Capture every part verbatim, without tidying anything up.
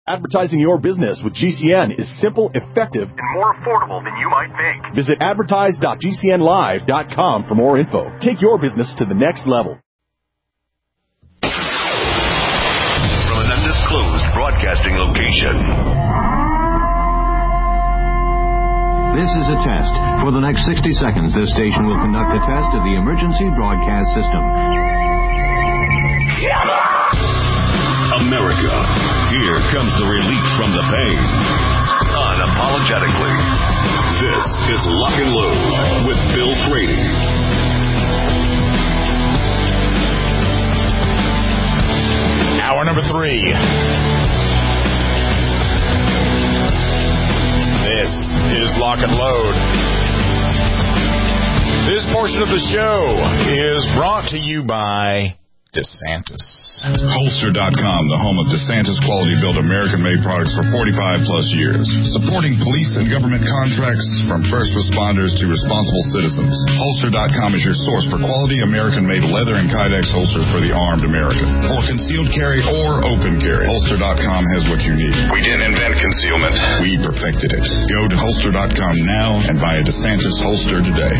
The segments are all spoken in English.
Advertising your business with G C N is simple, effective, and more affordable than you might think. Visit advertise dot g c n live dot com for more info. Take your business to the next level. From an undisclosed broadcasting location. This is a test. For the next sixty seconds, this station will conduct a test of the emergency broadcast system. America, here comes the relief from the pain. Unapologetically. This is Lock and Load with Bill Frady. Hour number three. This is Lock and Load. This portion of the show is brought to you by DeSantis. Holster dot com, the home of DeSantis quality-built American-made products for forty-five plus years. Supporting police and government contracts from first responders to responsible citizens. Holster dot com is your source for quality American-made leather and Kydex holsters for the armed American. For concealed carry or open carry, Holster dot com has what you need. We didn't invent concealment. We perfected it. Go to Holster dot com now and buy a DeSantis holster today.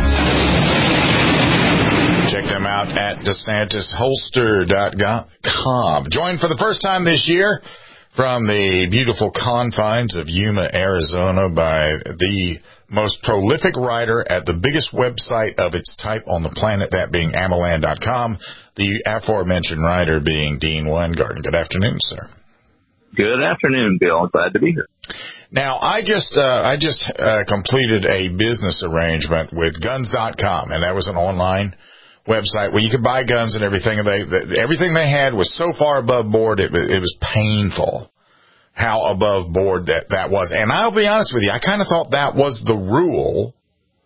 Check them out at DeSantis Holster dot com. Joined for the first time this year from the beautiful confines of Yuma, Arizona by the most prolific writer at the biggest website of its type on the planet, that being Amaland dot com, the aforementioned writer being Dean Weingarten. Good afternoon, sir. Good afternoon, Bill. Glad to be here. Now, I just uh, I just uh, completed a business arrangement with guns dot com, and that was an online website where you could buy guns and everything. And they, they everything they had was so far above board, it, it was painful how above board that, that was. And I'll be honest with you, I kind of thought that was the rule,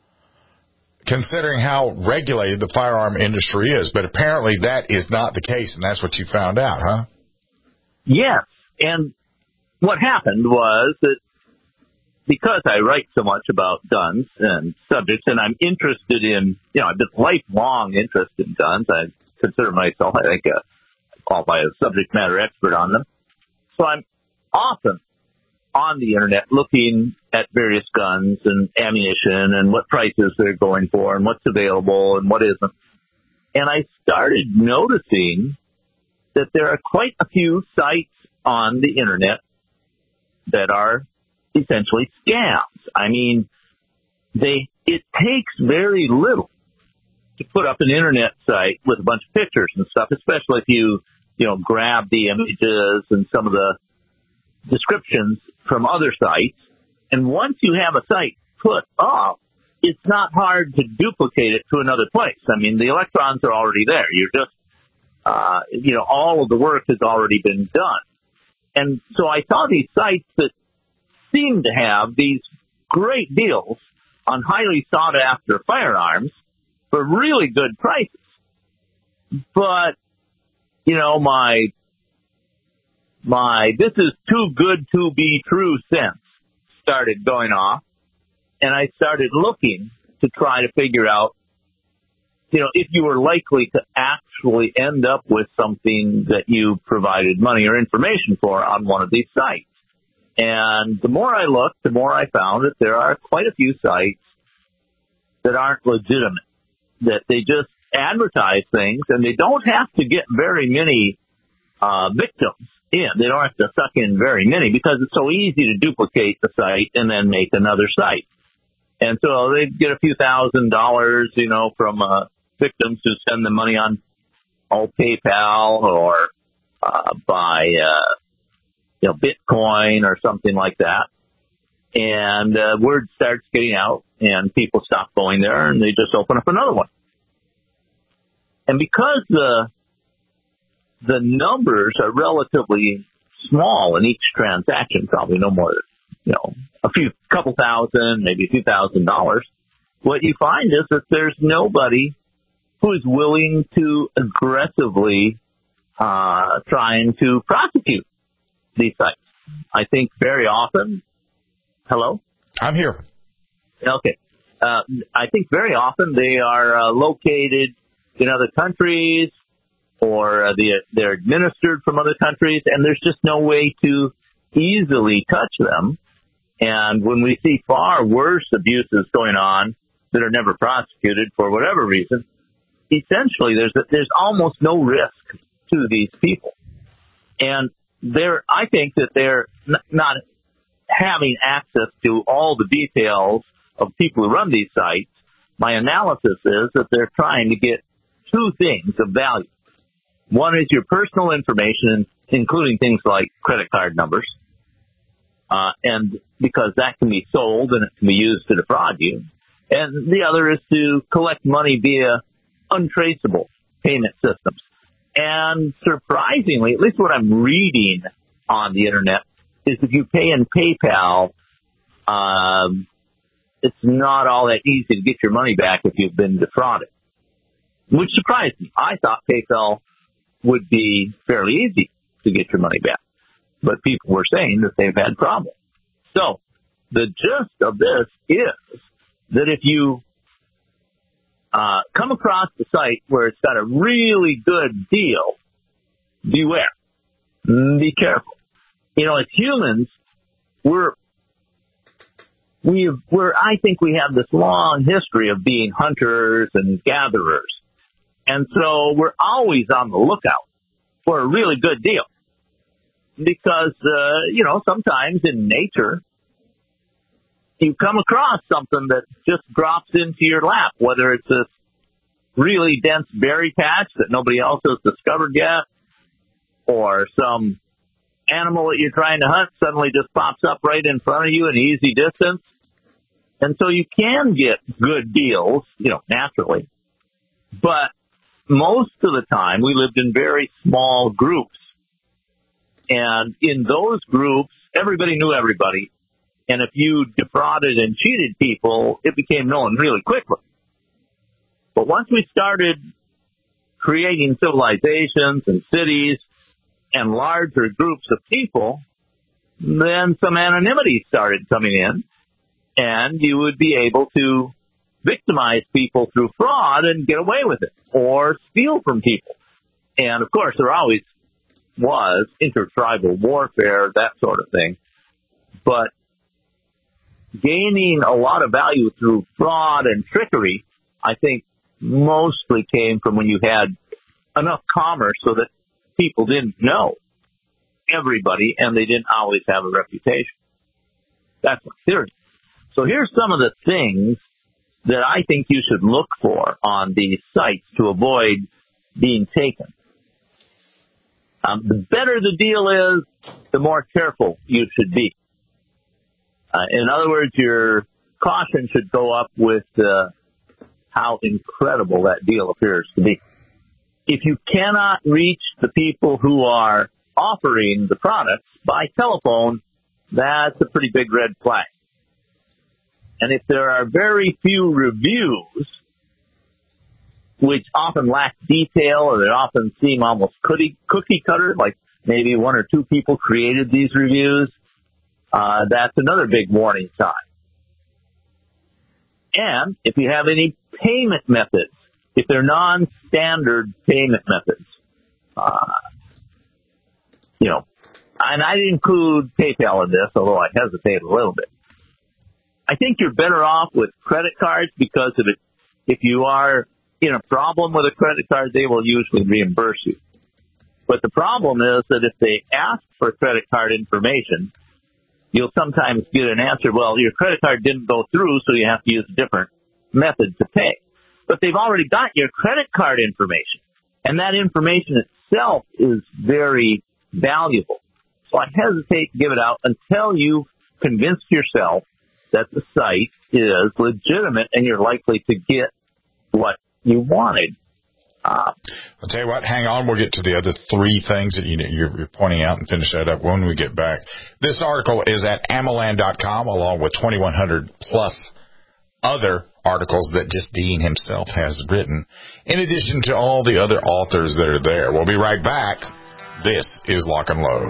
considering how regulated the firearm industry is. But apparently that is not the case, and that's what you found out, huh? Yes. And what happened was that because I write so much about guns and subjects, and I'm interested in, you know, I've been lifelong interest in guns. I consider myself, I think, a, I qualify as a subject matter expert on them. So I'm often on the internet looking at various guns and ammunition and what prices they're going for and what's available and what isn't. And I started noticing that there are quite a few sites on the internet that are essentially scams. I mean, they it takes very little to put up an internet site with a bunch of pictures and stuff, especially if you, you know, grab the images and some of the descriptions from other sites. And once you have a site put up, it's not hard to duplicate it to another place. I mean, the electrons are already there. You're just, uh, you know, all of the work has already been done. And so I saw these sites that seem to have these great deals on highly sought-after firearms for really good prices. But, you know, my, my, this is too good to be true sense started going off, and I started looking to try to figure out, you know, if you were likely to actually end up with something that you provided money or information for on one of these sites. And the more I looked, the more I found that there are quite a few sites that aren't legitimate, that they just advertise things, and they don't have to get very many uh, victims in. They don't have to suck in very many because it's so easy to duplicate the site and then make another site. And so they get a few thousand dollars, you know, from uh, victims who send them money on oh, PayPal or uh, by uh, you know, Bitcoin or something like that. And uh, word starts getting out, and people stop going there, and they just open up another one. And because the the numbers are relatively small in each transaction, probably no more than, you know, a few, couple thousand, maybe a few thousand dollars, what you find is that there's nobody who is willing to aggressively uh, trying to prosecute these sites. I think very often, hello? I'm here. Okay. Uh, I think very often they are uh, located in other countries, or uh, they, they're administered from other countries, and there's just no way to easily touch them. And when we see far worse abuses going on that are never prosecuted for whatever reason, essentially there's a, there's almost no risk to these people. And they're, I think that they're n- not having access to all the details of people who run these sites. My analysis is that they're trying to get two things of value. One is your personal information, including things like credit card numbers, uh, and because that can be sold and it can be used to defraud you. And the other is to collect money via untraceable payment systems. And surprisingly, at least what I'm reading on the internet, is if you pay in PayPal, um, it's not all that easy to get your money back if you've been defrauded, which surprised me. I thought PayPal would be fairly easy to get your money back, but people were saying that they've had problems. So the gist of this is that if you uh, come across the site where it's got a really good deal, beware. Be careful. You know, as humans, we're we we're I think we have this long history of being hunters and gatherers, and so we're always on the lookout for a really good deal, because uh, you know, sometimes in nature you come across something that just drops into your lap, whether it's this really dense berry patch that nobody else has discovered yet, or some animal that you're trying to hunt suddenly just pops up right in front of you in easy distance. And so you can get good deals, you know, naturally. But most of the time we lived in very small groups. And in those groups, everybody knew everybody. And if you defrauded and cheated people, it became known really quickly. But once we started creating civilizations and cities and larger groups of people, then some anonymity started coming in, and you would be able to victimize people through fraud and get away with it, or steal from people. And, of course, there always was intertribal warfare, that sort of thing. But gaining a lot of value through fraud and trickery, I think, mostly came from when you had enough commerce so that people didn't know everybody and they didn't always have a reputation. That's my theory. So here's some of the things that I think you should look for on these sites to avoid being taken. Um, the better the deal is, the more careful you should be. Uh, in other words, your caution should go up with uh, how incredible that deal appears to be. If you cannot reach the people who are offering the products by telephone, that's a pretty big red flag. And if there are very few reviews, which often lack detail or they often seem almost cookie, cookie cutter, like maybe one or two people created these reviews, uh, that's another big warning sign. And if you have any payment methods, if they're non-standard payment methods, uh, you know, and I include PayPal in this, although I hesitate a little bit. I think you're better off with credit cards because of it. If you are in a problem with a credit card, they will usually reimburse you. But the problem is that if they ask for credit card information, you'll sometimes get an answer, well, your credit card didn't go through, so you have to use a different method to pay. But they've already got your credit card information, and that information itself is very valuable. So I hesitate to give it out until you've convinced yourself that the site is legitimate and you're likely to get what you wanted. Uh, I'll tell you what, hang on. We'll get to the other three things that you, you're pointing out and finish that up when we get back. This article is at amaland dot com along with twenty-one hundred plus other articles that just Dean himself has written, in addition to all the other authors that are there. We'll be right back. This is Lock and Load.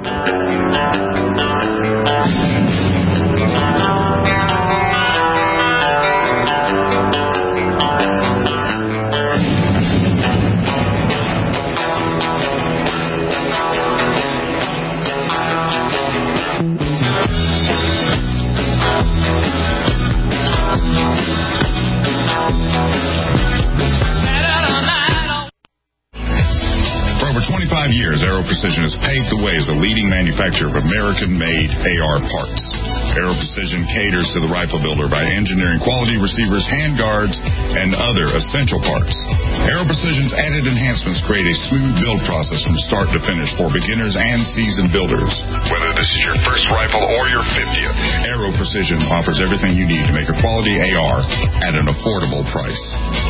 Aero Precision has paved the way as a leading manufacturer of American-made A R parts. Aero Precision caters to the rifle builder by engineering quality receivers, handguards, and other essential parts. Aero Precision's added enhancements create a smooth build process from start to finish for beginners and seasoned builders. Whether this is your first rifle or your fiftieth, Aero Precision offers everything you need to make a quality A R at an affordable price.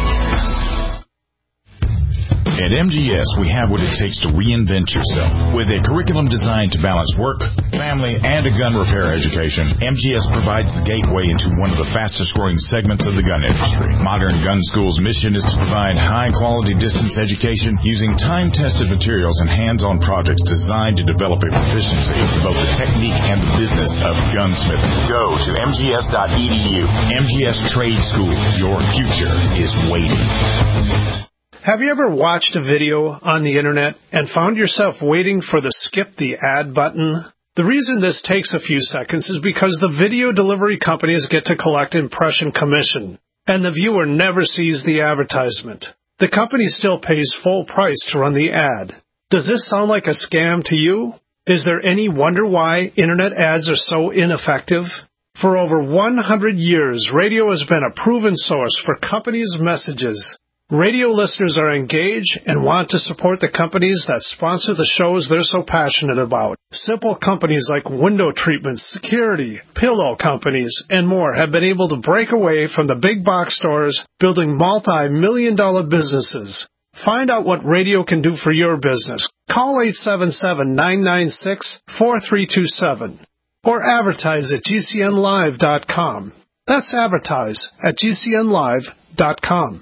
At M G S, we have what it takes to reinvent yourself. With a curriculum designed to balance work, family, and a gun repair education, M G S provides the gateway into one of the fastest-growing segments of the gun industry. Modern Gun School's mission is to provide high-quality distance education using time-tested materials and hands-on projects designed to develop a proficiency in both the technique and the business of gunsmithing. Go to M G S dot E D U. M G S Trade School. Your future is waiting. Have you ever watched a video on the internet and found yourself waiting for the skip the ad button? The reason this takes a few seconds is because the video delivery companies get to collect impression commission, and the viewer never sees the advertisement. The company still pays full price to run the ad. Does this sound like a scam to you? Is there any wonder why internet ads are so ineffective? For over one hundred years, radio has been a proven source for companies' messages. Radio listeners are engaged and want to support the companies that sponsor the shows they're so passionate about. Simple companies like window treatments, security, pillow companies, and more have been able to break away from the big box stores, building multi-million dollar businesses. Find out what radio can do for your business. Call eight seven seven, nine nine six, four three two seven or advertise at G C N live dot com. That's advertise at G C N live dot com.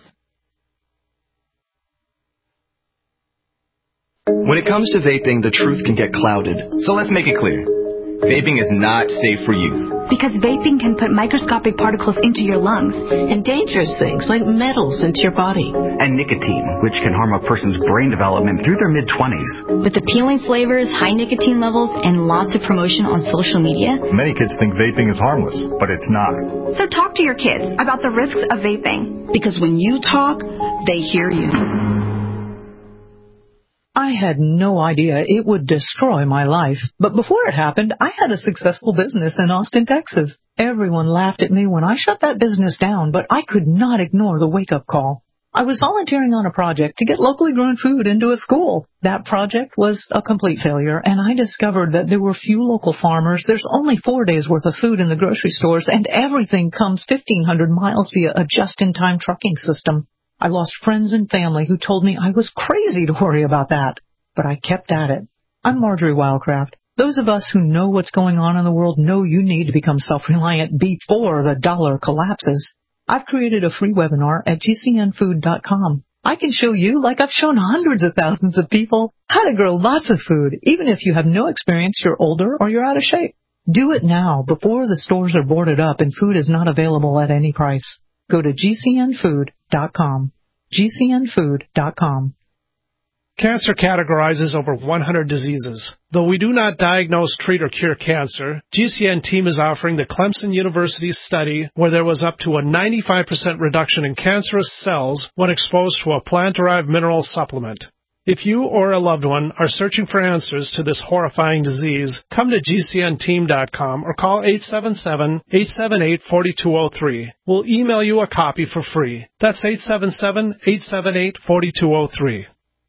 When it comes to vaping, the truth can get clouded. So let's make it clear. Vaping is not safe for youth. Because vaping can put microscopic particles into your lungs. And dangerous things like metals into your body. And nicotine, which can harm a person's brain development through their mid-twenties. With appealing flavors, high nicotine levels, and lots of promotion on social media. Many kids think vaping is harmless, but it's not. So talk to your kids about the risks of vaping. Because when you talk, they hear you. I had no idea it would destroy my life. But before it happened, I had a successful business in Austin, Texas. Everyone laughed at me when I shut that business down, but I could not ignore the wake-up call. I was volunteering on a project to get locally grown food into a school. That project was a complete failure, and I discovered that there were few local farmers. There's only four days' worth of food in the grocery stores, and everything comes fifteen hundred miles via a just-in-time trucking system. I lost friends and family who told me I was crazy to worry about that, but I kept at it. I'm Marjorie Wildcraft. Those of us who know what's going on in the world know you need to become self-reliant before the dollar collapses. I've created a free webinar at G C N food dot com. I can show you, like I've shown hundreds of thousands of people, how to grow lots of food, even if you have no experience, you're older, or you're out of shape. Do it now before the stores are boarded up and food is not available at any price. Go to G C N food dot com. G C N food dot com. Cancer categorizes over one hundred diseases. Though we do not diagnose, treat, or cure cancer, G C N team is offering the Clemson University study where there was up to a ninety-five percent reduction in cancerous cells when exposed to a plant-derived mineral supplement. If you or a loved one are searching for answers to this horrifying disease, come to G C N team dot com or call eight seven seven, eight seven eight, four two zero three. We'll email you a copy for free. That's eight seven seven, eight seven eight, four two zero three.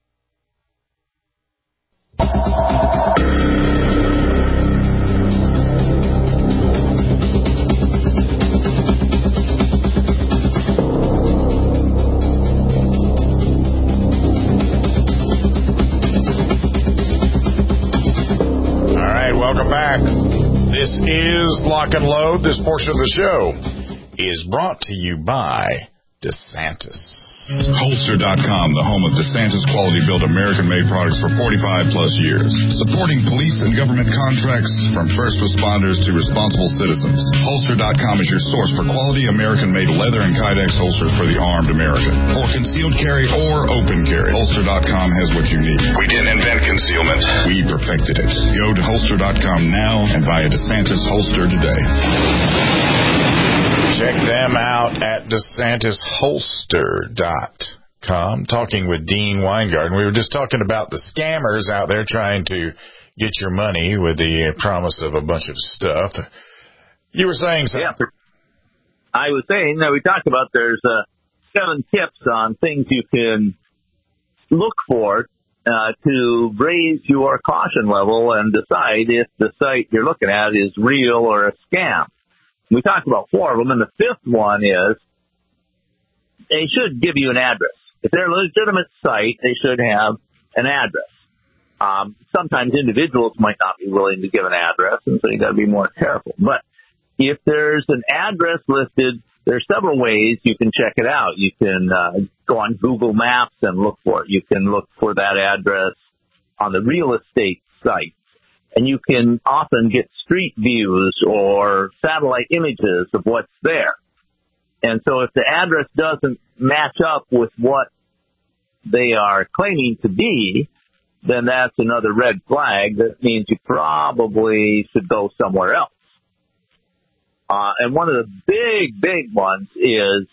Welcome back. This is Lock and Load. This portion of the show is brought to you by DeSantis. Holster dot com, the home of DeSantis quality built American-made products for forty-five plus years. Supporting police and government contracts from first responders to responsible citizens. Holster dot com is your source for quality American-made leather and Kydex holsters for the armed American. For concealed carry or open carry, Holster dot com has what you need. We didn't invent concealment. We perfected it. Go to Holster dot com now and buy a DeSantis holster today. Check them out at DeSantis Holster dot com, talking with Dean Weingarten. We were just talking about the scammers out there trying to get your money with the promise of a bunch of stuff. You were saying something. Yeah, I was saying that we talked about there's uh, seven tips on things you can look for uh, to raise your caution level and decide if the site you're looking at is real or a scam. We talked about four of them, and the fifth one is they should give you an address. If they're a legitimate site, they should have an address. Um, sometimes individuals might not be willing to give an address, and so you got to be more careful. But if there's an address listed, there are several ways you can check it out. You can uh, go on Google Maps and look for it. You can look for that address on the real estate site. And you can often get street views or satellite images of what's there. And so if the address doesn't match up with what they are claiming to be, then that's another red flag. That means you probably should go somewhere else. Uh, and one of the big, big ones is,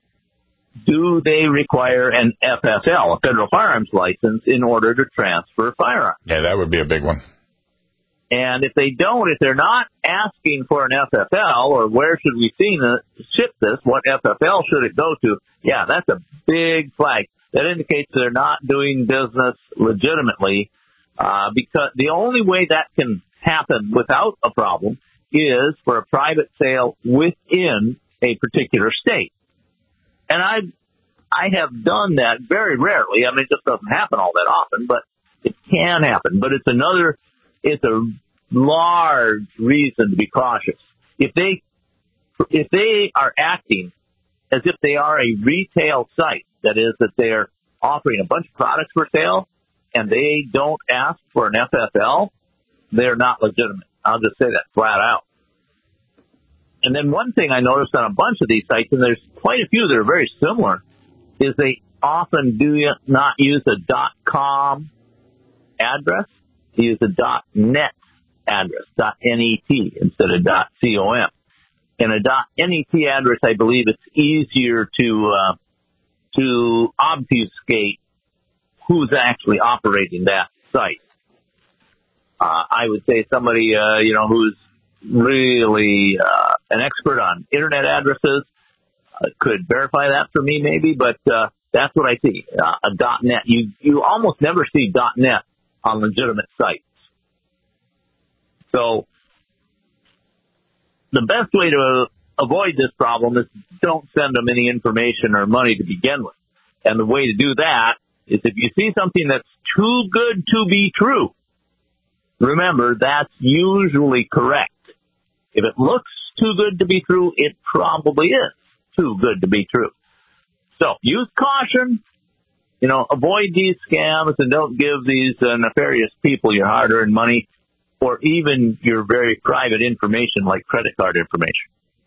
do they require an F F L, a federal firearms license, in order to transfer firearms? Yeah, that would be a big one. And if they don't, if they're not asking for an F F L, or where should we see the, ship this, what F F L should it go to? Yeah, that's a big flag. That indicates they're not doing business legitimately, uh, because the only way that can happen without a problem is for a private sale within a particular state. And I, I have done that very rarely. I mean, it just doesn't happen all that often, but it can happen. But it's another, it's a large reason to be cautious. If they, if they are acting as if they are a retail site, that is, that they're offering a bunch of products for sale, and they don't ask for an F F L, they're not legitimate. I'll just say that flat out. And then one thing I noticed on a bunch of these sites, and there's quite a few that are very similar, is they often do not use a .com address. They use a .net address, .net instead of .com. And a .net address, I believe it's easier to uh, to obfuscate who's actually operating that site. Uh, I would say somebody, uh, you know, who's really uh, an expert on internet addresses uh, could verify that for me, maybe. But uh, that's what I see. Uh, a .net. You you almost never see .net on legitimate sites. So the best way to avoid this problem is don't send them any information or money to begin with. And the way to do that is if you see something that's too good to be true, remember, that's usually correct. If it looks too good to be true, it probably is too good to be true. So use caution. You know, avoid these scams and don't give these uh, nefarious people your hard-earned money or even your very private information like credit card information.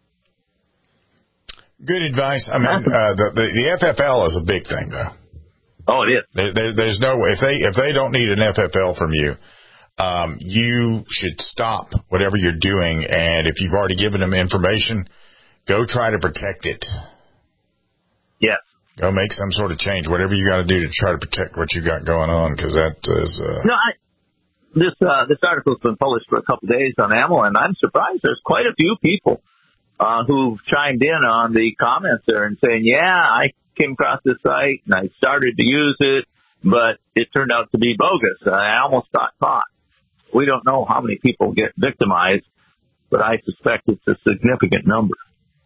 Good advice. I mean, uh, the, the the F F L is a big thing, though. Oh, it is. There, there, there's no way if they if they don't need an F F L from you, um, you should stop whatever you're doing. And if you've already given them information, go try to protect it. Yes. Go make some sort of change, whatever you got to do to try to protect what you got going on, because that is. Uh, no, I, this uh, this article's been published for a couple of days on AMLO, and I'm surprised there's quite a few people uh, who've chimed in on the comments there and saying, yeah, I came across this site and I started to use it, but it turned out to be bogus. I almost got caught. We don't know how many people get victimized, but I suspect it's a significant number.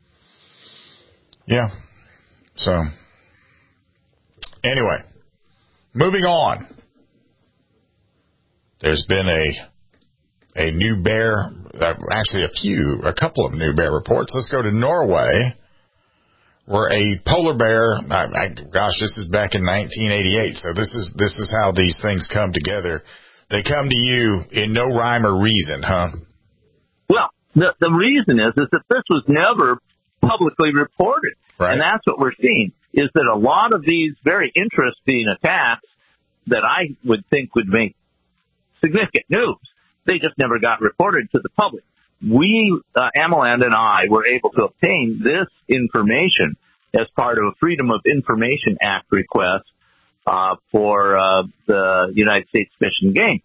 Yeah. So, anyway, moving on. There's been a a new bear, uh, actually a few, a couple of new bear reports. Let's go to Norway, where a polar bear, I, I, gosh, this is back in nineteen eighty-eight, so this is this is how these things come together. They come to you in no rhyme or reason, huh? Well, the the reason is is that this was never publicly reported. Right. And that's what we're seeing, is that a lot of these very interesting attacks that I would think would make significant news, they just never got reported to the public. We, uh, Amaland and I, were able to obtain this information, as part of a Freedom of Information Act request uh, for uh, the United States Fish and Game.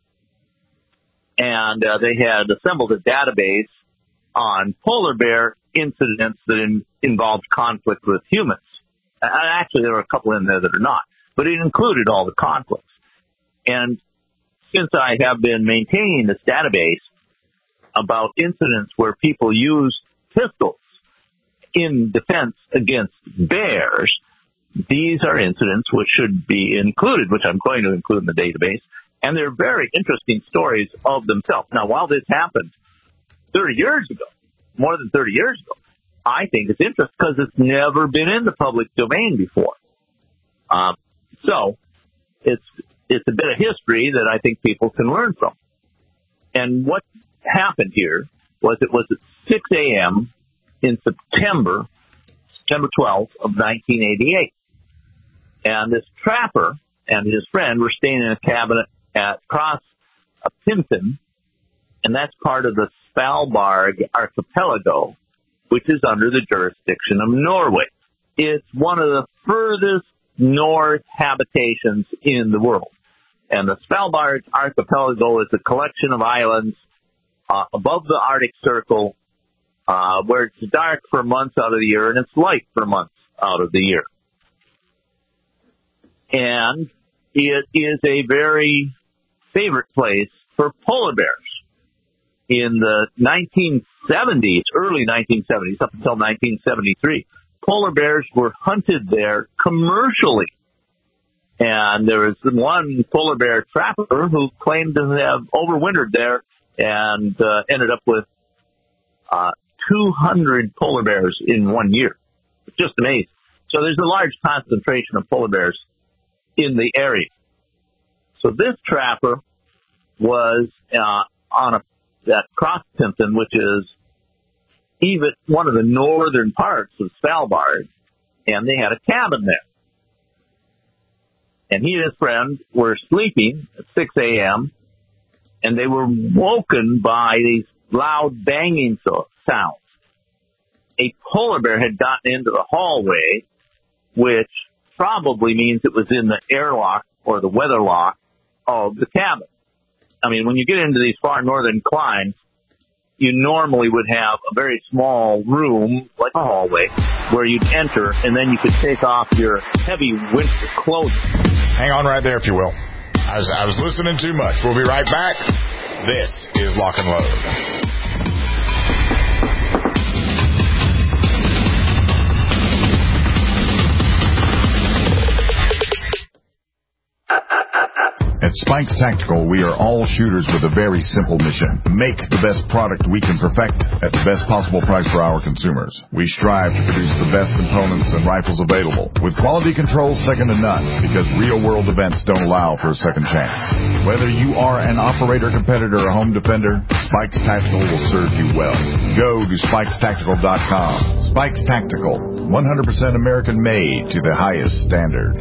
And uh, they had assembled a database on polar bear incidents that in, involved conflict with humans. And actually, there were a couple in there that are not, but it included all the conflicts. And since I have been maintaining this database about incidents where people used pistols in defense against bears, these are incidents which should be included, which I'm going to include in the database. And they're very interesting stories of themselves. Now, while this happened thirty years ago, more than thirty years ago, I think it's interesting because it's never been in the public domain before. Um, so it's it's a bit of history that I think people can learn from. And what happened here was it was at six a.m. in September, September twelfth of nineteen eighty-eight. And this trapper and his friend were staying in a cabin at Cross Pinton, and that's part of the Svalbard archipelago, which is under the jurisdiction of Norway. It's one of the furthest north habitations in the world. And the Svalbard archipelago is a collection of islands uh, above the Arctic Circle, uh, where it's dark for months out of the year and it's light for months out of the year. And it is a very favorite place for polar bears. In the nineteen seventies, early nineteen seventies, up until nineteen seventy-three, polar bears were hunted there commercially. And there was one polar bear trapper who claimed to have overwintered there and uh, ended up with uh, two hundred polar bears in one year. It's just amazing. So there's a large concentration of polar bears in the area. So this trapper was uh, on a at Cross Pinton, which is even one of the northern parts of Svalbard, and they had a cabin there. And he and his friend were sleeping at six a.m., and they were woken by these loud banging so- sounds. A polar bear had gotten into the hallway, which probably means it was in the airlock or the weather lock of the cabin. I mean, when you get into these far northern climes, you normally would have a very small room, like a hallway, where you'd enter, and then you could take off your heavy winter clothing. Hang on right there, if you will. I was, I was listening too much. We'll be right back. This is Lock and Load. At Spikes Tactical, we are all shooters with a very simple mission. Make the best product we can perfect at the best possible price for our consumers. We strive to produce the best components and rifles available, with quality control second to none, because real-world events don't allow for a second chance. Whether you are an operator, competitor, or home defender, Spikes Tactical will serve you well. Go to spikes tactical dot com. Spikes Tactical, one hundred percent American-made to the highest standard.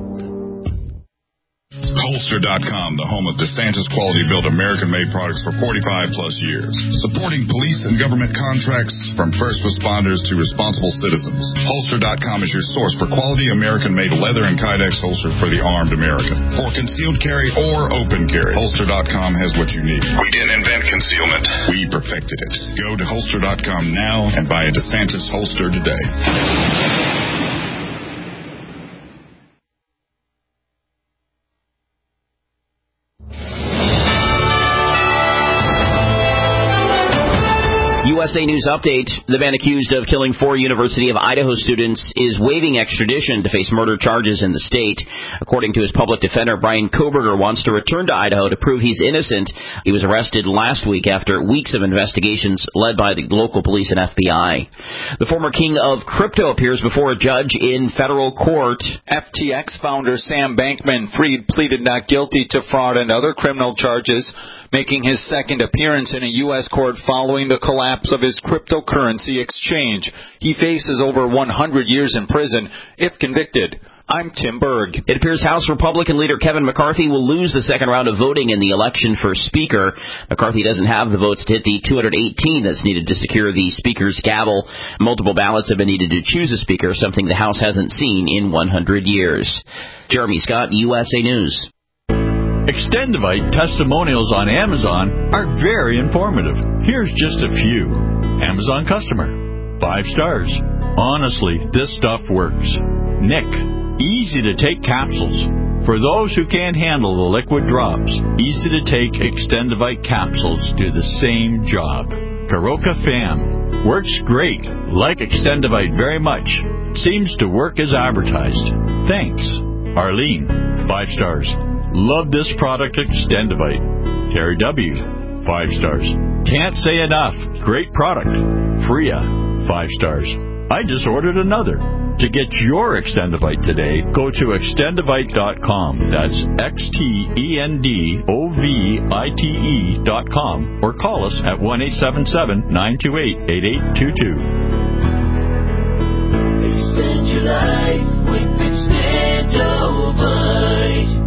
Holster dot com, the home of DeSantis quality-built American-made products for forty-five plus years. Supporting police and government contracts from first responders to responsible citizens. Holster dot com is your source for quality American-made leather and Kydex holsters for the armed American. For concealed carry or open carry, Holster dot com has what you need. We didn't invent concealment. We perfected it. Go to Holster dot com now and buy a DeSantis holster today. U S A News Update. The man accused of killing four University of Idaho students is waiving extradition to face murder charges in the state. According to his public defender, Brian Koberger wants to return to Idaho to prove he's innocent. He was arrested last week after weeks of investigations led by the local police and F B I. The former king of crypto appears before a judge in federal court. F T X founder Sam Bankman-Fried pleaded not guilty to fraud and other criminal charges, making his second appearance in a U S court following the collapse of his cryptocurrency exchange. He faces over one hundred years in prison if convicted. I'm Tim Berg. It appears House Republican leader Kevin McCarthy will lose the second round of voting in the election for Speaker. McCarthy doesn't have the votes to hit the two hundred eighteen that's needed to secure the Speaker's gavel. Multiple ballots have been needed to choose a Speaker, something the House hasn't seen in one hundred years. Jeremy Scott, U S A News. Extendivite testimonials on Amazon are very informative. Here's just a few. Amazon customer. Five stars. Honestly, this stuff works. Nick. Easy to take capsules. For those who can't handle the liquid drops, easy to take Extendivite capsules do the same job. Karoka Fam. Works great. Like Extendivite very much. Seems to work as advertised. Thanks. Arlene. Five stars. Love this product, Extendivite. Terry W. Five stars. Can't say enough. Great product. Freya. Five stars. I just ordered another. To get your Extendivite today, go to extendivite dot com. That's X T E N D O V I T E dot com. Or call us at one eight seven seven, nine two eight, eight eight two two. Extend your life with Extendivite.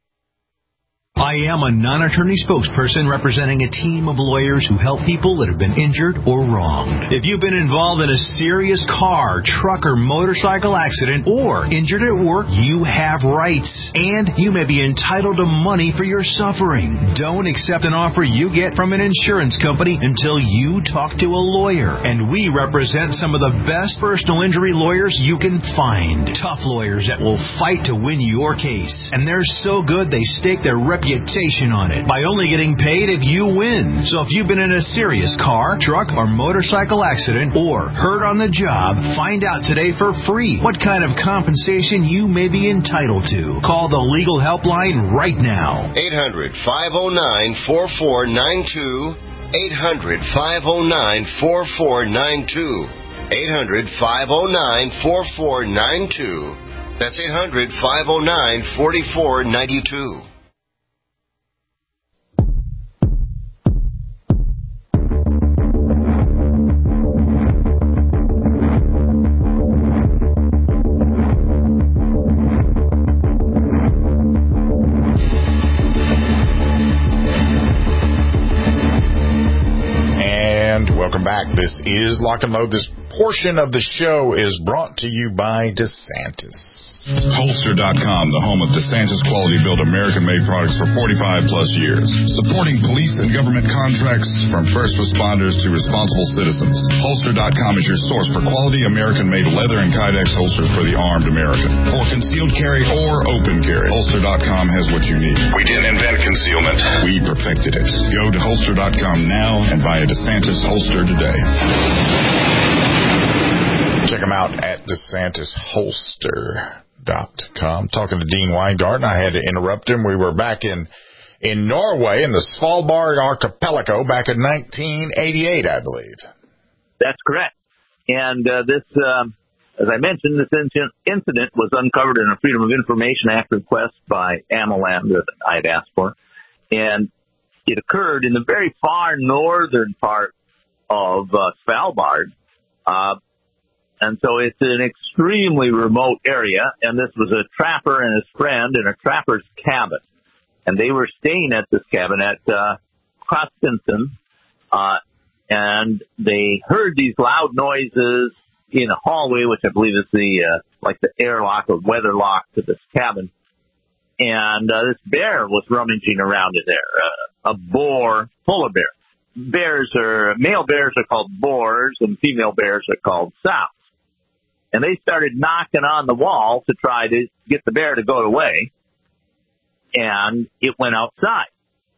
I am a non-attorney spokesperson representing a team of lawyers who help people that have been injured or wronged. If you've been involved in a serious car, truck, or motorcycle accident or injured at work, you have rights, and you may be entitled to money for your suffering. Don't accept an offer you get from an insurance company until you talk to a lawyer, and we represent some of the best personal injury lawyers you can find. Tough lawyers that will fight to win your case, and they're so good they stake their reputation on it by only getting paid if you win. So if you've been in a serious car, truck, or motorcycle accident or hurt on the job, find out today for free what kind of compensation you may be entitled to. Call the legal helpline right now. eight hundred, five oh nine, four four nine two. eight hundred, five oh nine, four four nine two. eight hundred, five oh nine, four four nine two. That's eight hundred, five oh nine, four four nine two. Welcome back. This is Lock and Load. This portion of the show is brought to you by DeSantis. Holster dot com, the home of DeSantis quality built American-made products for forty-five plus years. Supporting police and government contracts from first responders to responsible citizens. Holster dot com is your source for quality American-made leather and Kydex holsters for the armed American. For concealed carry or open carry, Holster dot com has what you need. We didn't invent concealment. We perfected it. Go to Holster dot com now and buy a DeSantis holster today. Check them out at DeSantis Holster dot com. Talking to Dean Weingarten. I had to interrupt him. We were back in in Norway in the Svalbard Archipelago back in nineteen eighty-eight, I believe. That's correct. And uh, this, um, as I mentioned, this incident, incident was uncovered in a Freedom of Information Act request by AMOLAND that I had asked for. And it occurred in the very far northern part of uh, Svalbard. Uh, And so it's an extremely remote area, and this was a trapper and his friend in a trapper's cabin. And they were staying at this cabin at uh, Christensen, uh, and they heard these loud noises in a hallway, which I believe is the uh, like the airlock or weather lock to this cabin. And uh, this bear was rummaging around in there, uh, a boar, polar bear. Bears are, male bears are called boars, and female bears are called sows. And they started knocking on the wall to try to get the bear to go away. And it went outside.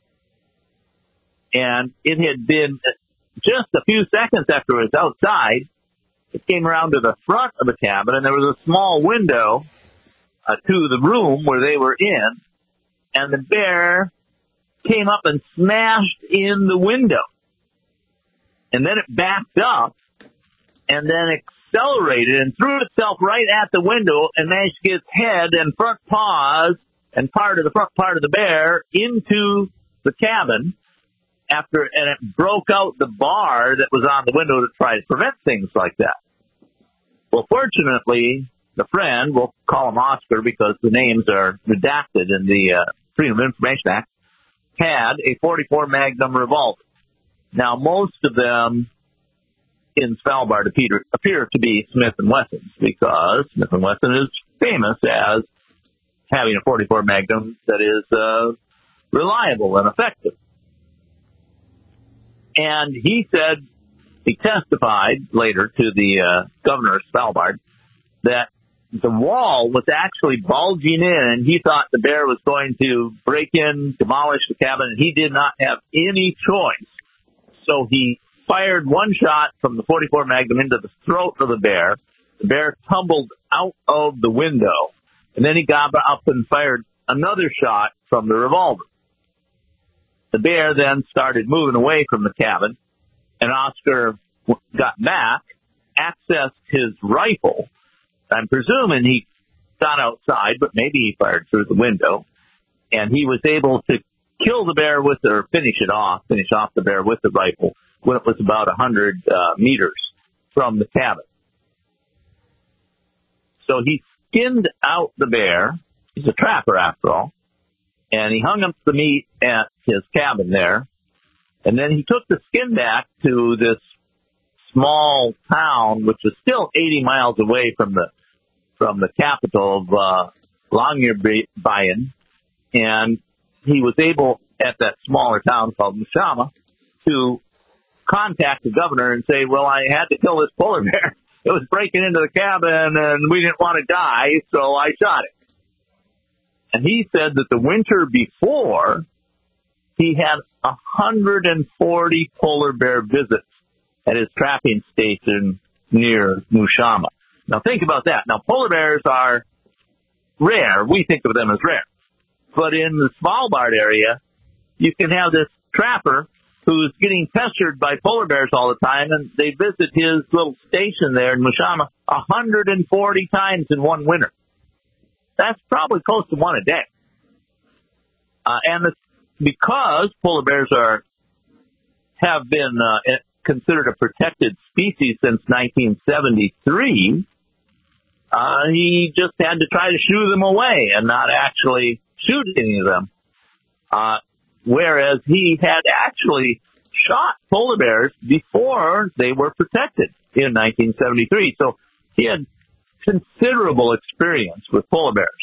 And it had been just a few seconds after it was outside, it came around to the front of the cabin, and there was a small window uh, to the room where they were in. And the bear came up and smashed in the window. And then it backed up and then it accelerated and threw itself right at the window and managed to get its head and front paws and part of the front part of the bear into the cabin after, and it broke out the bar that was on the window to try to prevent things like that. Well, fortunately, the friend, we'll call him Oscar because the names are redacted in the uh, Freedom of Information Act, had a forty-four Magnum revolver. Now, most of them in Svalbard appear, appear to be Smith and Wessons because Smith and Wesson is famous as having a forty-four Magnum that is uh, reliable and effective. And he said, he testified later to the uh, governor of Svalbard that the wall was actually bulging in, and he thought the bear was going to break in, demolish the cabin, and he did not have any choice. So he fired one shot from the forty-four Magnum into the throat of the bear. The bear tumbled out of the window, and then he got up and fired another shot from the revolver. The bear then started moving away from the cabin, and Oscar got back, accessed his rifle. I'm presuming he got outside, but maybe he fired through the window, and he was able to kill the bear with, or finish it off, finish off the bear with the rifle when it was about one hundred uh, meters from the cabin. So he skinned out the bear. He's a trapper after all. And he hung up the meat at his cabin there. And then he took the skin back to this small town, which was still eighty miles away from the from the capital of uh, Longyearbyen. And he was able, at that smaller town called Mushama, to contact the governor and say, well, I had to kill this polar bear. It was breaking into the cabin, and we didn't want to die, so I shot it. And he said that the winter before, he had one hundred forty polar bear visits at his trapping station near Mushama. Now, think about that. Now, polar bears are rare. We think of them as rare. But in the Svalbard area, you can have this trapper who's getting pestered by polar bears all the time, and they visit his little station there in Mushama one hundred forty times in one winter. That's probably close to one a day. Uh, and it's because polar bears are have been uh, considered a protected species since nineteen seventy-three, uh, he just had to try to shoo them away and not actually shoot any of them. Uh, whereas he had actually shot polar bears before they were protected in nineteen seventy-three. So he had considerable experience with polar bears.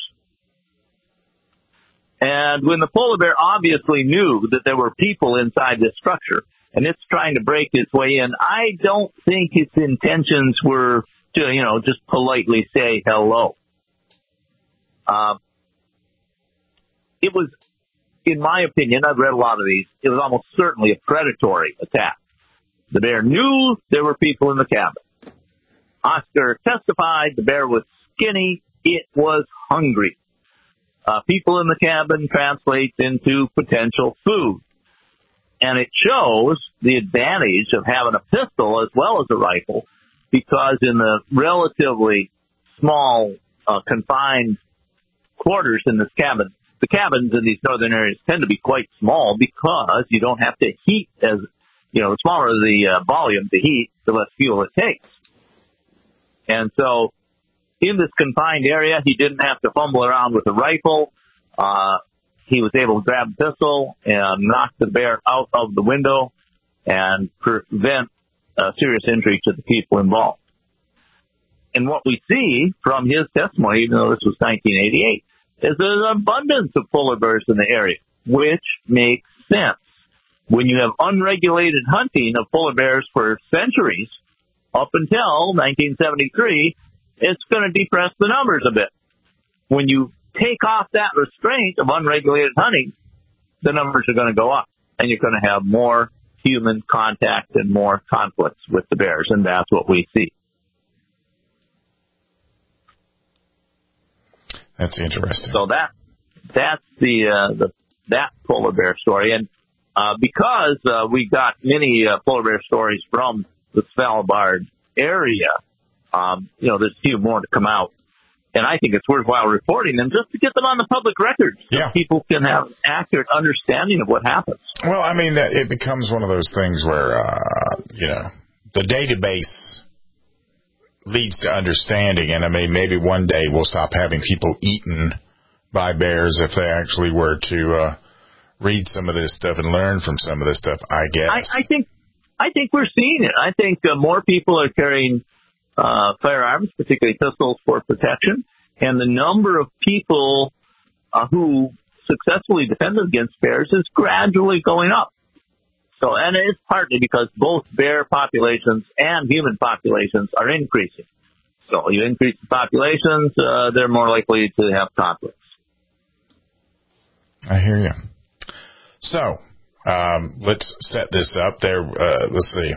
And when the polar bear obviously knew that there were people inside this structure and it's trying to break its way in, I don't think its intentions were to, you know, just politely say hello. Uh, it was, in my opinion, I've read a lot of these, it was almost certainly a predatory attack. The bear knew there were people in the cabin. Oscar testified the bear was skinny, it was hungry. Uh, people in the cabin translates into potential food. And it shows the advantage of having a pistol as well as a rifle, because in the relatively small, uh, confined quarters in this cabin, the cabins in these northern areas tend to be quite small because you don't have to heat as, you know, the smaller the uh, volume to heat, the less fuel it takes. And so in this confined area, he didn't have to fumble around with a rifle. Uh, he was able to grab a pistol and knock the bear out of the window and prevent uh, serious injury to the people involved. And what we see from his testimony, even though this was nineteen eighty-eight, is there's an abundance of polar bears in the area, which makes sense. When you have unregulated hunting of polar bears for centuries, up until nineteen seventy-three, it's going to depress the numbers a bit. When you take off that restraint of unregulated hunting, the numbers are going to go up, and you're going to have more human contact and more conflicts with the bears, and that's what we see. That's interesting. So that that's the uh, the that polar bear story, and uh, because uh, we got many uh, polar bear stories from the Svalbard area, um, you know, there's a few more to come out, and I think it's worthwhile reporting them just to get them on the public record, so yeah. people can have accurate understanding of what happens. Well, I mean, that it becomes one of those things where uh, you know, the database leads to understanding. And I mean, maybe one day we'll stop having people eaten by bears if they actually were to uh, read some of this stuff and learn from some of this stuff, I guess. I, I think I think we're seeing it. I think uh, more people are carrying uh, firearms, particularly pistols, for protection. And the number of people uh, who successfully defend against bears is gradually going up. So, and it's partly because both bear populations and human populations are increasing. So you increase the populations, uh, they're more likely to have conflicts. I hear you. So, um, let's set this up there. Uh, let's see.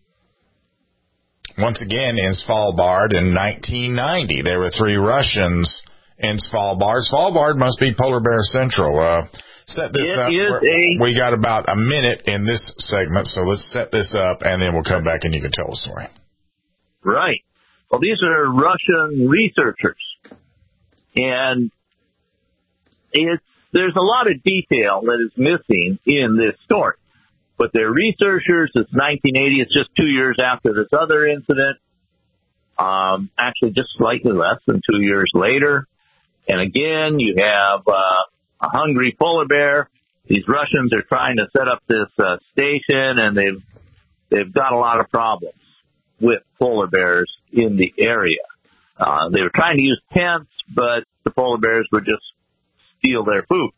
Once again, in Svalbard in nineteen ninety, there were three Russians in Svalbard. Svalbard must be Polar Bear Central. Uh, set this it up. Is a- we got about a minute in this segment, so let's set this up, and then we'll come back and you can tell the story. Right. Well, these are Russian researchers, and it's there's a lot of detail that is missing in this story. But they're researchers. It's nineteen eighty. It's just two years after this other incident. Um, actually, just slightly less than two years later. And again, you have uh, a hungry polar bear. These Russians are trying to set up this uh, station, and they've they've got a lot of problems with polar bears in the area. Uh, they were trying to use tents, but the polar bears would just steal their food.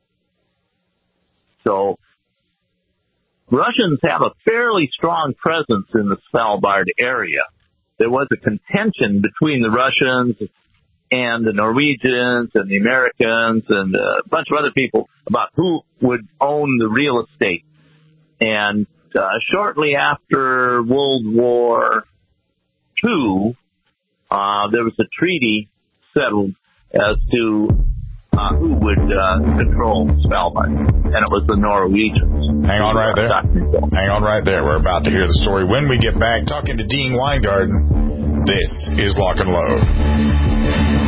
So Russians have a fairly strong presence in the Svalbard area. There was a contention between the Russians and the Norwegians and the Americans and a bunch of other people about who would own the real estate. And uh, shortly after World War Two, uh, there was a treaty settled as to uh, who would uh, control Svalbard, and it was the Norwegians. Hang on right there. Hang on right there. We're about to hear the story. When we get back, talking to Dean Weingarten, this is Lock and Load.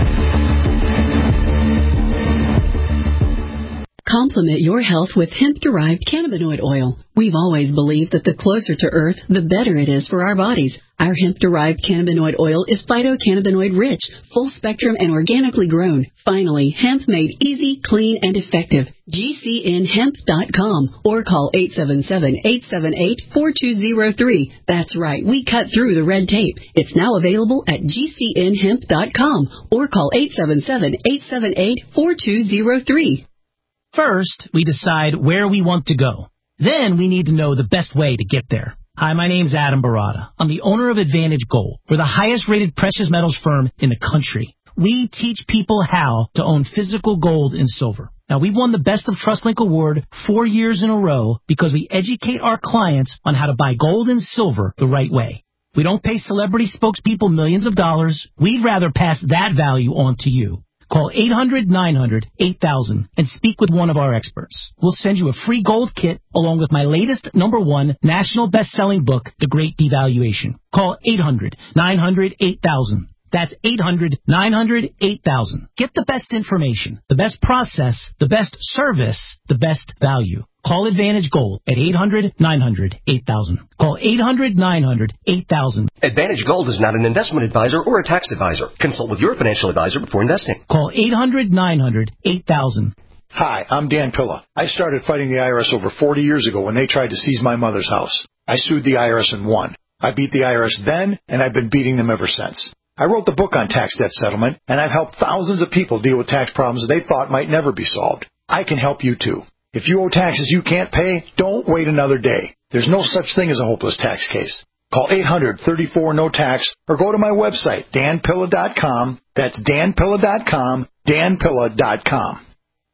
Complement your health with hemp-derived cannabinoid oil. We've always believed that the closer to Earth, the better it is for our bodies. Our hemp-derived cannabinoid oil is phytocannabinoid-rich, full-spectrum, and organically grown. Finally, hemp made easy, clean, and effective. G C N hemp dot com or call eight seven seven, eight seven eight, four two zero three. That's right, we cut through the red tape. It's now available at G C N hemp dot com or call eight seven seven, eight seven eight, four two zero three. First, we decide where we want to go. Then we need to know the best way to get there. Hi, my name's Adam Barada. I'm the owner of Advantage Gold. We're the highest-rated precious metals firm in the country. We teach people how to own physical gold and silver. Now, we've won the Best of TrustLink Award four years in a row because we educate our clients on how to buy gold and silver the right way. We don't pay celebrity spokespeople millions of dollars. We'd rather pass that value on to you. Call eight hundred, nine hundred, eight thousand and speak with one of our experts. We'll send you a free gold kit along with my latest number one national best-selling book, The Great Devaluation. Call eight hundred, nine hundred, eight thousand. That's eight hundred, nine hundred, eight thousand. Get the best information, the best process, the best service, the best value. Call Advantage Gold at eight hundred, nine hundred, eight thousand. Call eight hundred, nine hundred, eight thousand. Advantage Gold is not an investment advisor or a tax advisor. Consult with your financial advisor before investing. Call eight hundred, nine hundred, eight thousand. Hi, I'm Dan Pilla. I started fighting the I R S over forty years ago when they tried to seize my mother's house. I sued the I R S and won. I beat the I R S then, and I've been beating them ever since. I wrote the book on tax debt settlement, and I've helped thousands of people deal with tax problems they thought might never be solved. I can help you, too. If you owe taxes you can't pay, don't wait another day. There's no such thing as a hopeless tax case. Call eight hundred, thirty-four, no tax or go to my website, dan pilla dot com. That's dan pilla dot com, dan pilla dot com.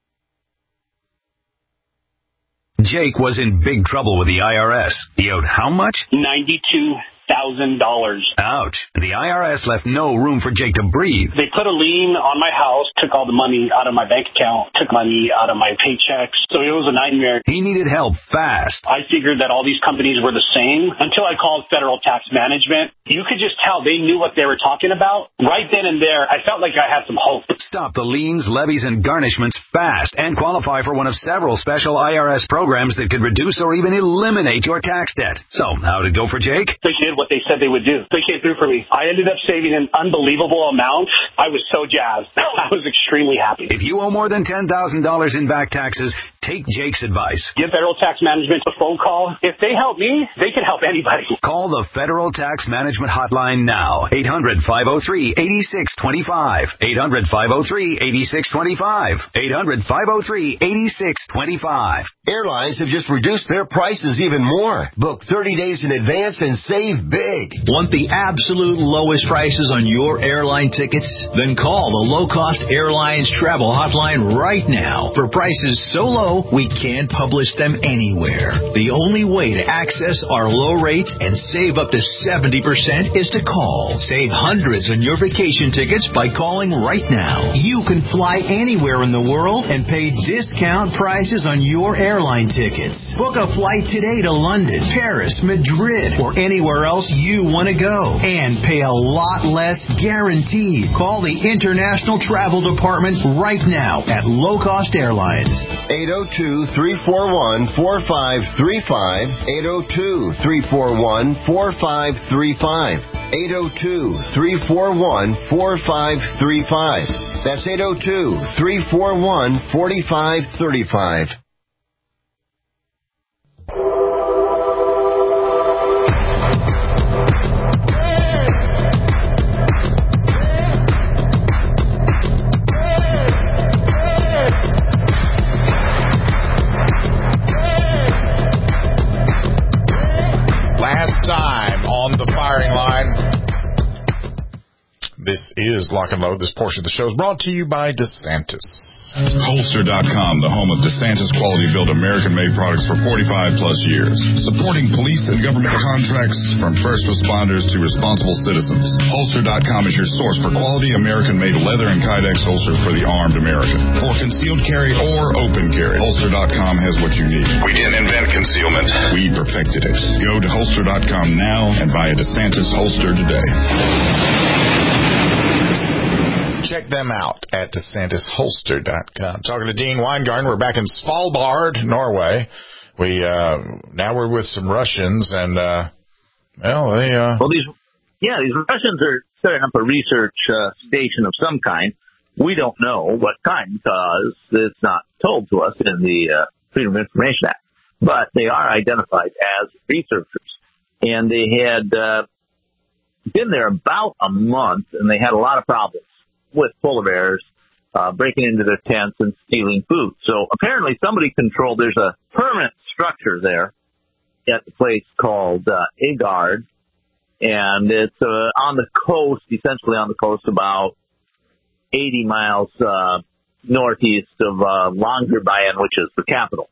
Jake was in big trouble with the I R S. He owed how much? ninety-two thousand dollars. Ouch. The I R S left no room for Jake to breathe. They put a lien on my house, took all the money out of my bank account, took money out of my paychecks. So it was a nightmare. He needed help fast. I figured that all these companies were the same until I called Federal Tax Management. You could just tell they knew what they were talking about. Right then and there, I felt like I had some hope. Stop the liens, levies, and garnishments fast and qualify for one of several special I R S programs that could reduce or even eliminate your tax debt. So, how'd it go for Jake? They did what they said they would do. They came through for me. I ended up saving an unbelievable amount. I was so jazzed. I was extremely happy. If you owe more than ten thousand dollars in back taxes, take Jake's advice. Give Federal Tax Management a phone call. If they help me, they can help anybody. Call the Federal Tax Management Hotline now. eight hundred, five oh three, eight six two five. eight hundred, five oh three, eight six two five. eight hundred, five oh three, eight six two five. Airlines have just reduced their prices even more. Book thirty days in advance and save big. Want the absolute lowest prices on your airline tickets? Then call the Low Cost Airlines Travel Hotline right now. For prices so low, we can't publish them anywhere. The only way to access our low rates and save up to seventy percent is to call. Save hundreds on your vacation tickets by calling right now. You can fly anywhere in the world and pay discount prices on your airline tickets. Book a flight today to London, Paris, Madrid, or anywhere else you want to go. And pay a lot less guaranteed. Call the International Travel Department right now at Low Cost Airlines. eight oh two, three four one, four five three five. eight oh two, three four one, four five three five. eight oh two, three four one, four five three five. That's eight oh two, three four one, four five three five. Last time on the firing line. This is Lock and Load. This portion of the show is brought to you by DeSantis. Holster dot com, the home of DeSantis quality-built American-made products for forty-five plus years. Supporting police and government contracts from first responders to responsible citizens. Holster dot com is your source for quality American-made leather and Kydex holsters for the armed American. For concealed carry or open carry, Holster dot com has what you need. We didn't invent concealment. We perfected it. Go to Holster dot com now and buy a DeSantis holster today. Check them out at DeSantis Holster dot com. Talking to Dean Weingarten. We're back in Svalbard, Norway. We uh, now we're with some Russians, and uh, well, they uh, well these yeah these Russians are setting up a research uh, station of some kind. We don't know what kind because it's not told to us in the uh, Freedom of Information Act. But they are identified as researchers, and they had uh, been there about a month, and they had a lot of problems with polar bears uh, breaking into their tents and stealing food. So apparently somebody controlled, there's a permanent structure there at the place called uh, Agard, and it's uh, on the coast, essentially on the coast, about eighty miles uh, northeast of uh, Longyearbyen, which is the capital.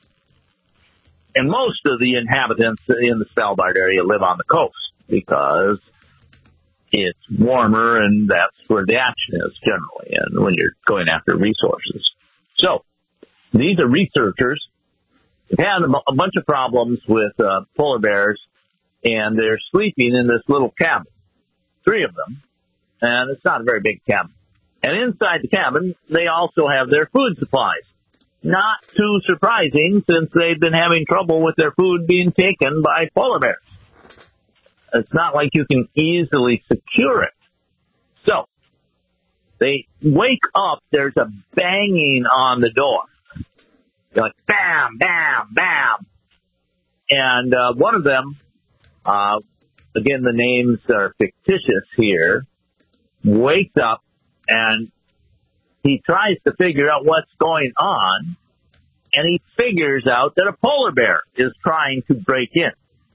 And most of the inhabitants in the Svalbard area live on the coast because it's warmer, and that's where the action is generally, and when you're going after resources. So these are researchers. They've had a bunch of problems with uh, polar bears, and they're sleeping in this little cabin, three of them, and it's not a very big cabin. And inside the cabin, they also have their food supplies. Not too surprising, since they've been having trouble with their food being taken by polar bears. It's not like you can easily secure it. So they wake up, there's a banging on the door. They're like, bam, bam, bam. And uh, one of them, uh, again, the names are fictitious here, wakes up and he tries to figure out what's going on, and he figures out that a polar bear is trying to break in.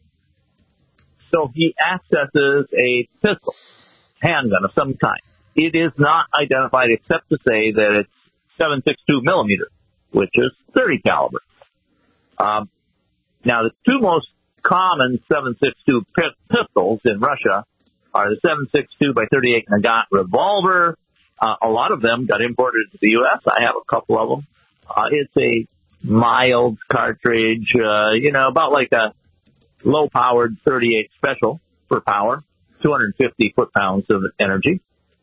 So he accesses a pistol, handgun of some kind. It is not identified except to say that it's seven sixty-two millimeter, which is thirty caliber. Um, now, the two most common seven sixty-two pistols in Russia are the seven sixty-two by thirty-eight Nagant revolver. Uh, a lot of them got imported to the U S. I have a couple of them. Uh, it's a mild cartridge, uh, you know, about like a low-powered thirty-eight special for power, two hundred fifty foot-pounds of energy.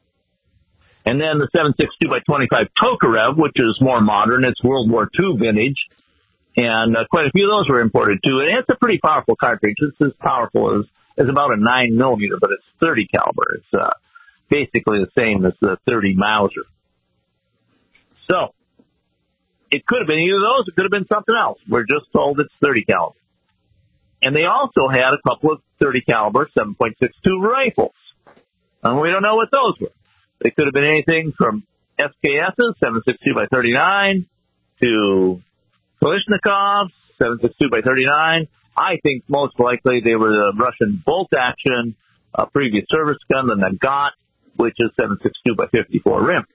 And then the seven sixty-two by twenty-five Tokarev, which is more modern. It's World War Two vintage. And uh, quite a few of those were imported, too. And it's a pretty powerful cartridge. It's as powerful as is about a nine millimeter, but it's thirty caliber. It's uh, basically the same as the thirty Mauser. So it could have been either of those. It could have been something else. We're just told it's thirty caliber. And they also had a couple of thirty caliber seven point six two rifles. And we don't know what those were. They could have been anything from S K S's, seven six two by thirty-nine, to Kalashnikovs, seven six two by thirty-nine. I think most likely they were the Russian bolt-action uh, previous service gun, the Nagant, which is seven six two by fifty-four rim.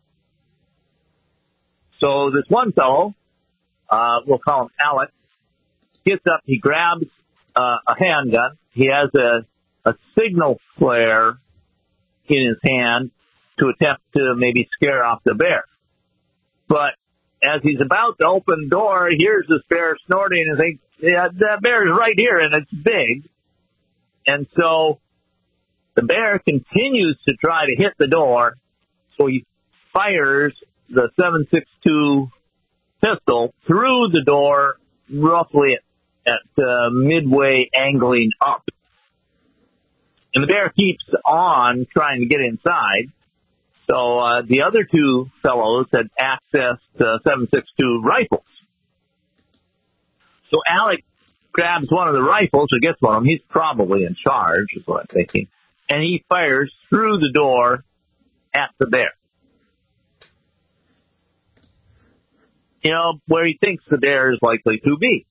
So this one fellow, uh, we'll call him Alex, gets up, he grabs uh, a handgun. He has a, a signal flare in his hand to attempt to maybe scare off the bear. But as he's about to open the door, he hears this bear snorting and thinks, yeah, that bear is right here and it's big. And so the bear continues to try to hit the door. So he fires the seven six two pistol through the door, roughly at, at uh, midway angling up. And the bear keeps on trying to get inside. So uh, the other two fellows had access to seven six two rifles. So Alex grabs one of the rifles, or gets one of them. He's probably in charge, is what I'm thinking. And he fires through the door at the bear. You know, where he thinks the bear is likely to be.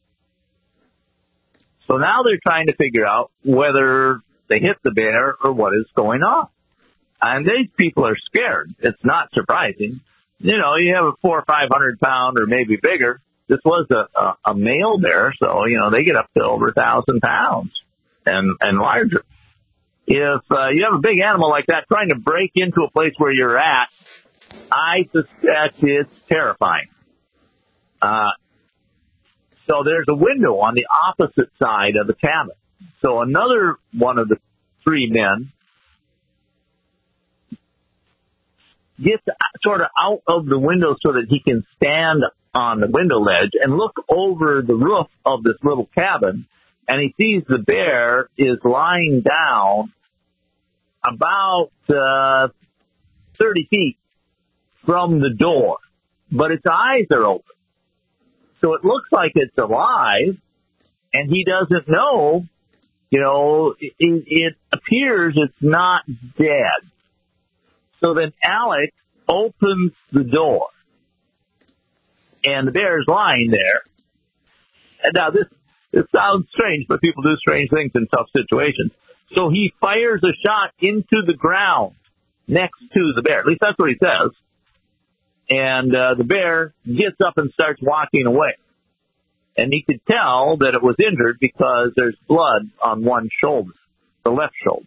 So now they're trying to figure out whether they hit the bear or what is going on. And these people are scared. It's not surprising. You know, you have a four or five hundred pound or maybe bigger. This was a, a, a male bear, so, you know, they get up to over a thousand pounds and, and larger. If uh, you have a big animal like that trying to break into a place where you're at, I suspect it's terrifying. Uh, so there's a window on the opposite side of the cabin. So another one of the three men gets sort of out of the window so that he can stand on the window ledge and look over the roof of this little cabin, and he sees the bear is lying down about uh, thirty feet from the door, but its eyes are open. So it looks like it's alive, and he doesn't know, you know, it, it appears it's not dead. So then Alex opens the door, and the bear is lying there. And now this, this sounds strange, but people do strange things in tough situations. So he fires a shot into the ground next to the bear. At least that's what he says. And uh, the bear gets up and starts walking away. And he could tell that it was injured because there's blood on one shoulder, the left shoulder.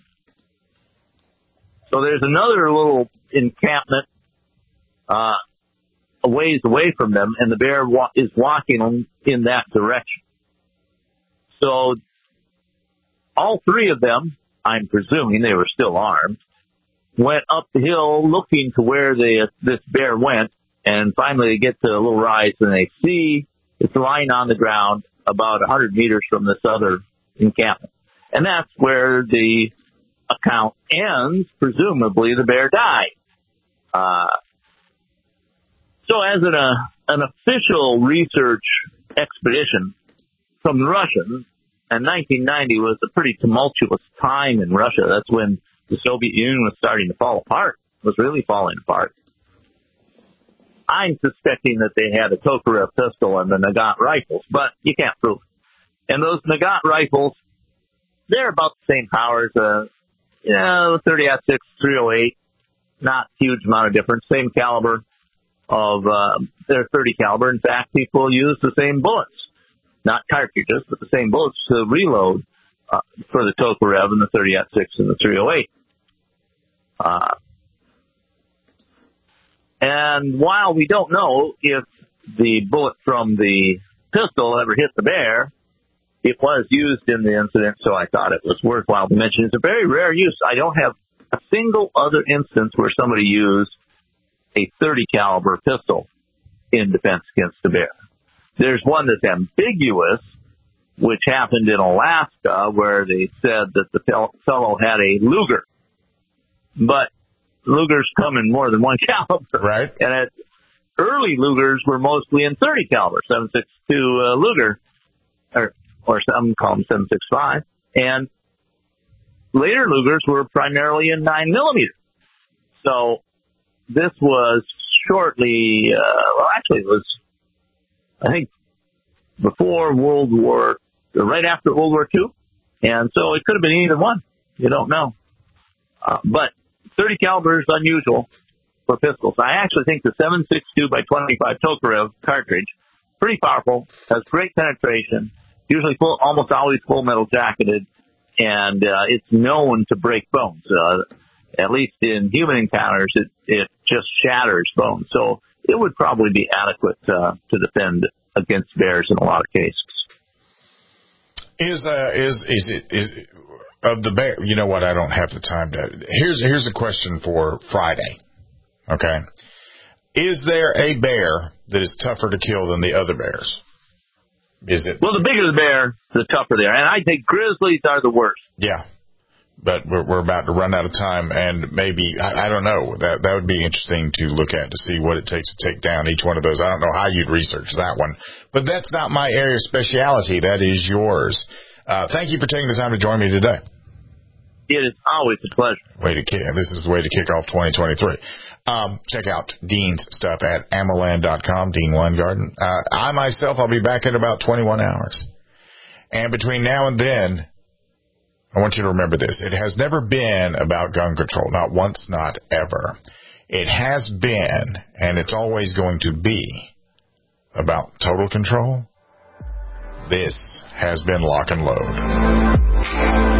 So there's another little encampment uh, a ways away from them, and the bear wa- is walking in that direction. So all three of them, I'm presuming they were still armed, went up the hill looking to where they, this bear went, and finally they get to a little rise and they see it's lying on the ground about one hundred meters from this other encampment. And that's where the account ends. Presumably the bear died. Uh, so as an, uh, an official research expedition from the Russians, and nineteen ninety was a pretty tumultuous time in Russia. That's when the Soviet Union was starting to fall apart, was really falling apart. I'm suspecting that they had a Tokarev pistol and the Nagant rifles, but you can't prove it. And those Nagant rifles, they're about the same power as a, you know, thirty aught six, three oh eight. Not huge amount of difference. Same caliber of, uh, they're thirty caliber. In fact, people use the same bullets. Not cartridges, but the same bullets to reload uh, for the Tokarev and the thirty aught six and the three oh eight. Uh, and while we don't know if the bullet from the pistol ever hit the bear, it was used in the incident, so I thought it was worthwhile to mention. It's a very rare use. I don't have a single other instance where somebody used a thirty caliber pistol in defense against the bear. There's one that's ambiguous, which happened in Alaska, where they said that the fellow had a Luger. But Lugers come in more than one caliber. Right. And it, early Lugers were mostly in thirty caliber, seven six two uh, Luger, or, or some call them seven six five. And later Lugers were primarily in nine millimeter. So this was shortly, uh, well, actually it was, I think, before World War, right after World War Two. And so it could have been either one. You don't know. Uh, but thirty caliber is unusual for pistols. I actually think the seven six two by twenty-five Tokarev cartridge, pretty powerful, has great penetration, usually full, almost always full metal jacketed, and uh, it's known to break bones. Uh, at least in human encounters, it, it just shatters bones. So it would probably be adequate uh, to defend against bears in a lot of cases. Is uh is is it is of the bear? You know what? I don't have the time to. Here's here's a question for Friday. Okay, is there a bear that is tougher to kill than the other bears? Is it? Well, the bigger the bear, the tougher they are, and I think grizzlies are the worst. Yeah. But we're, we're about to run out of time, and maybe, I, I don't know, that that would be interesting to look at to see what it takes to take down each one of those. I don't know how you'd research that one, but that's not my area of speciality. That is yours. Uh, thank you for taking the time to join me today. It is always a pleasure. Way to kick, this is the way to kick off twenty twenty-three. Um, check out Dean's stuff at amaland dot com, Dean Weingarten. Uh, I myself, I'll be back in about twenty-one hours. And between now and then, I want you to remember this. It has never been about gun control. Not once, not ever. It has been, and it's always going to be, about total control. This has been Lock and Load.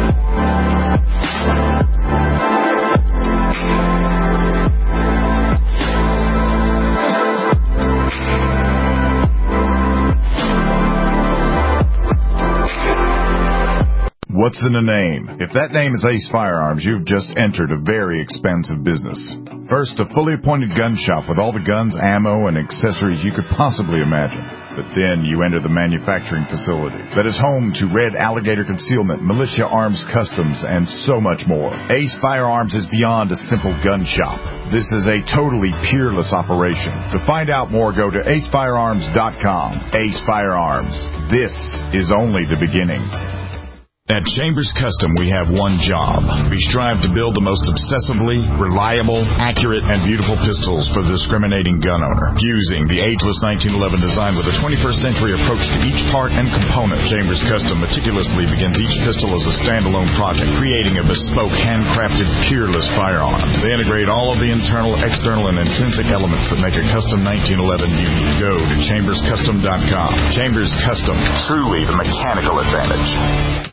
What's in a name? If that name is Ace Firearms, you've just entered a very expensive business. First, a fully appointed gun shop with all the guns, ammo, and accessories you could possibly imagine. But then you enter the manufacturing facility that is home to Red Alligator Concealment, Militia Arms Customs, and so much more. Ace Firearms is beyond a simple gun shop. This is a totally peerless operation. To find out more, go to ace firearms dot com. Ace Firearms. This is only the beginning. At Chambers Custom, we have one job. We strive to build the most obsessively reliable, accurate, and beautiful pistols for the discriminating gun owner. Fusing the ageless nineteen eleven design with a twenty-first century approach to each part and component, Chambers Custom meticulously begins each pistol as a standalone project, creating a bespoke, handcrafted, peerless firearm. They integrate all of the internal, external, and intrinsic elements that make a custom nineteen eleven unique. Go to chambers custom dot com. Chambers Custom, truly the mechanical advantage.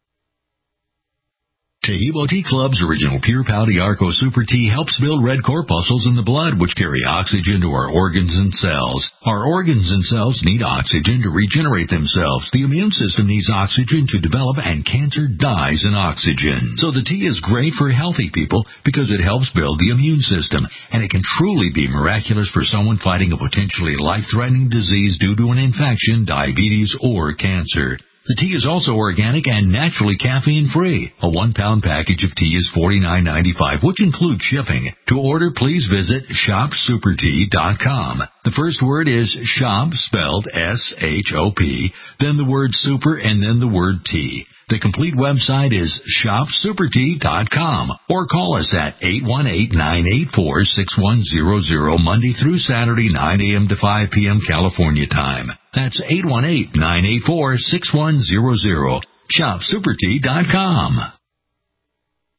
Taheebo Tea Club's original Pure Pouty Arco Super Tea helps build red corpuscles in the blood, which carry oxygen to our organs and cells. Our organs and cells need oxygen to regenerate themselves. The immune system needs oxygen to develop, and cancer dies in oxygen. So the tea is great for healthy people because it helps build the immune system, and it can truly be miraculous for someone fighting a potentially life-threatening disease due to an infection, diabetes, or cancer. The tea is also organic and naturally caffeine-free. A one-pound package of tea is forty-nine ninety-five, which includes shipping. To order, please visit shop super tea dot com. The first word is shop, spelled S H O P, then the word super, and then the word tea. The complete website is shop super tea dot com, or call us at eight one eight, nine eight four, six one zero zero Monday through Saturday, nine a.m. to five p.m. California time. That's eight one eight, nine eight four, six one zero zero. shop super tea dot com.